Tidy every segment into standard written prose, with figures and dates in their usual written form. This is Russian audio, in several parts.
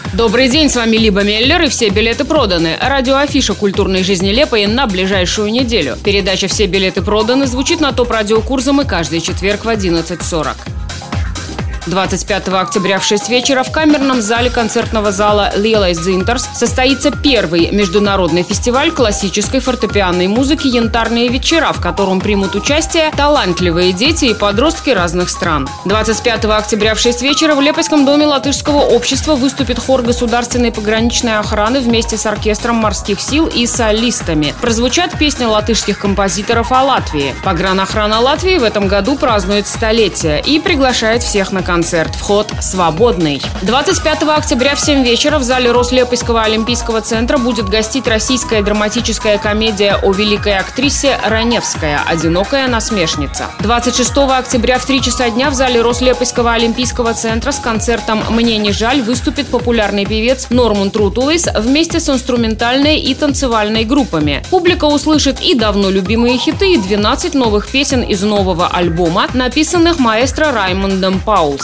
Добрый день, с вами Либа Меллер, и все билеты проданы. Радиоафиша культурной жизни Лепои на ближайшую неделю. Передача «Все билеты проданы» звучит на ТОП-радио Курзамы каждый четверг в 11:40. 25 октября в 6 вечера в камерном зале концертного зала Lielais Dzintars состоится первый международный фестиваль классической фортепианной музыки «Янтарные вечера», в котором примут участие талантливые дети и подростки разных стран. 25 октября в 6 вечера в Лепойском доме латышского общества выступит хор государственной пограничной охраны вместе с оркестром морских сил и солистами. Прозвучат песни латышских композиторов о Латвии. Погранохрана Латвии в этом году празднует столетие и приглашает всех на концерт. Вход свободный. 25 октября в 7 вечера в зале Рослепойского олимпийского центра будет гостить российская драматическая комедия о великой актрисе Раневская «Одинокая насмешница». 26 октября в 3 часа дня в зале Рослепойского олимпийского центра с концертом «Мне не жаль» выступит популярный певец Нормунд Рутулис вместе с инструментальной и танцевальной группами. Публика услышит и давно любимые хиты, и 12 новых песен из нового альбома, написанных маэстро Раймондом Паулсом.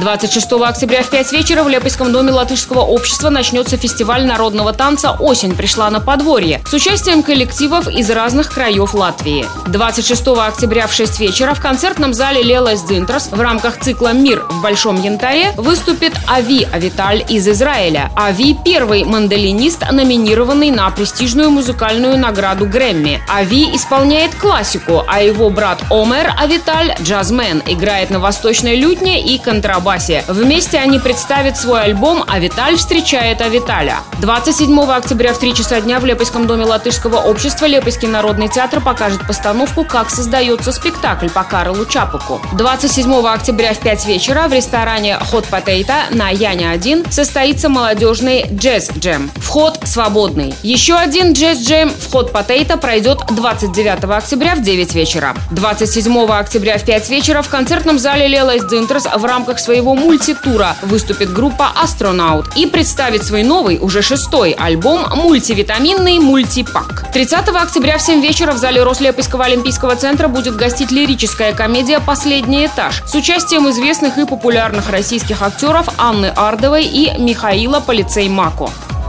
26 октября в 5 вечера в Лепойском доме латышского общества начнется фестиваль народного танца «Осень пришла на подворье» с участием коллективов из разных краев Латвии. 26 октября в 6 вечера в концертном зале Lielais Dzintars в рамках цикла «Мир в Большом Янтаре» выступит Ави Авиталь из Израиля. Ави – первый мандолинист, номинированный на престижную музыкальную награду Грэмми. Ави исполняет классику, а его брат Омер Авиталь – джазмен, играет на восточной лютне и контрабасе. Вместе они представят свой альбом «Авиталь встречает Авиталя». 27 октября в 3 часа дня в Лепойском доме латышского общества Лепойский народный театр покажет постановку «Как создается спектакль» по Карлу Чапуку. 27 октября в 5 вечера в ресторане Hot Potato на Яне-1 состоится молодежный джаз-джем. Вход свободный. Еще один джаз-джем в Hot Potato пройдет 29 октября в 9 вечера. 27 октября в 5 вечера в концертном зале Lielais Dzintars в рамках своего мультитура выступит группа «Астронаут» и представит свой новый, уже 6-й альбом «Мультивитаминный мультипак». 30 октября в 7 вечера в зале Рослепойского олимпийского центра будет гостить лирическая комедия «Последний этаж» с участием известных и популярных российских актеров Анны Ардовой и Михаила Полицей-Мако.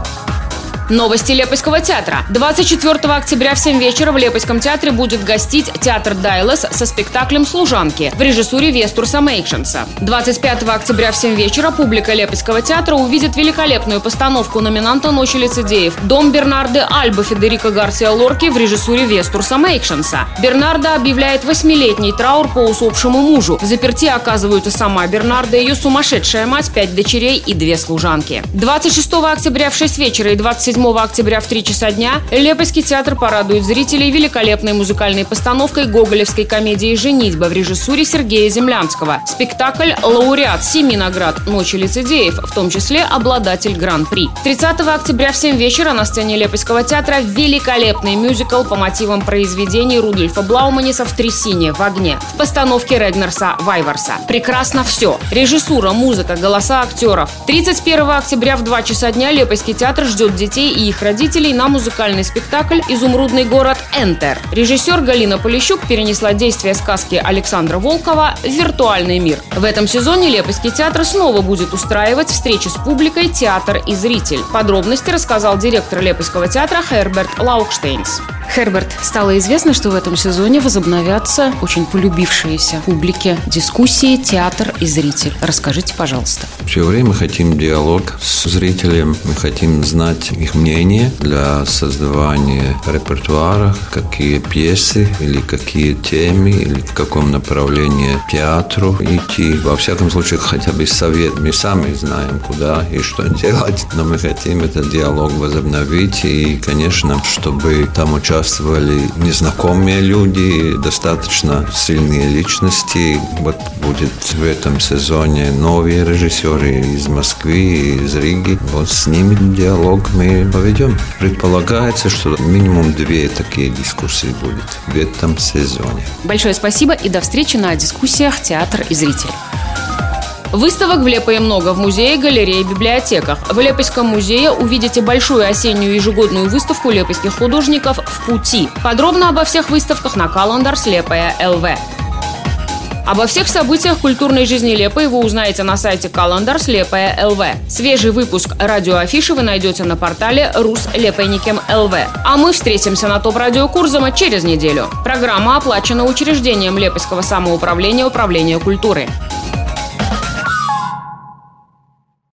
Новости Лепойского театра. 24 октября в 7 вечера в Лепойском театре будет гостить театр Дайлас со спектаклем «Служанки» в режиссуре Вестурса Мейкшенса. 25 октября в 7 вечера публика Лепойского театра увидит великолепную постановку номинанта «Ночи лицедеев» «Дом Бернарды Альбы» Федерико Гарсиа Лорки в режиссуре Вестурса Мейкшенса. Бернарда объявляет 8-летний траур по усопшему мужу. В заперти оказываются сама Бернарда, ее сумасшедшая мать, 5 дочерей и 2 служанки. 26 октября в 6 вечера и 27 октября в 3 часа дня Лепойский театр порадует зрителей великолепной музыкальной постановкой гоголевской комедии «Женитьба» в режиссуре Сергея Землянского. Спектакль «Лауреат 7 наград «Ночи лицедеев», в том числе обладатель Гран-при. 30 октября в 7 вечера на сцене Лепойского театра великолепный мюзикл по мотивам произведений Рудольфа Блауманиса «В трясине, в огне» в постановке Регнерса Вайварса. Прекрасно все. Режиссура, музыка, голоса актеров. 31 октября в 2 часа дня Лепойский театр ждет детей и их родителей на музыкальный спектакль «Изумрудный город Энтер». Режиссер Галина Полищук перенесла действие сказки Александра Волкова в виртуальный мир. В этом сезоне Лепойский театр снова будет устраивать встречи с публикой «Театр и зритель». Подробности рассказал директор Лепойского театра Херберт Лаукштейнс. Херберт, стало известно, что в этом сезоне возобновятся очень полюбившиеся публике дискуссии «Театр и зритель». Расскажите, пожалуйста. Все время мы хотим диалог с зрителем, мы хотим знать их мнение для создавания репертуара, какие пьесы или какие темы, или в каком направлении театру идти. Во всяком случае, хотя бы совет. Мы сами знаем, куда и что делать, но мы хотим этот диалог возобновить и, конечно, чтобы там участвовали незнакомые люди, достаточно сильные личности. Вот будет в этом сезоне новые режиссеры из Москвы, из Риги. Вот с ними диалог мы поведем. Предполагается, что минимум 2 такие дискуссии будет в этом сезоне. Большое спасибо и до встречи на дискуссиях «Театр и зритель». Выставок в Лепое много в музее, галерее и библиотеках. В Лепойском музее увидите большую осеннюю ежегодную выставку лепойских художников «В пути». Подробно обо всех выставках на Календарс Лепое ЛВ. Обо всех событиях культурной жизни Лепой вы узнаете на сайте Календар Слепая ЛВ. Свежий выпуск радиоафиши вы найдете на портале Руслепойникем ЛВ. А мы встретимся на ТОП-радио Курзама через неделю. Программа оплачена учреждением Лепойского самоуправления Управления культуры.